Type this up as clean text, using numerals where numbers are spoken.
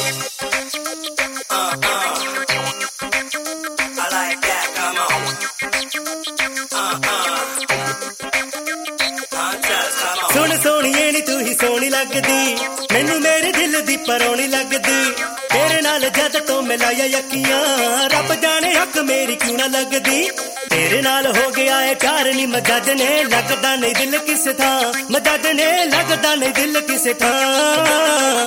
सुन सोहणीए नी तू ही सोहनी लगदी, मैनू मेरे दिल दी परौनी लगदी। तेरे नाल जद तो मिलाया यकियां, रब जाने हक मेरी क्यों ना लगदी। तेरे नाल हो गया है प्यार नी मजाजने, लगदा नहीं दिल किस थां मजाजने, लगदा नहीं दिल किस थां।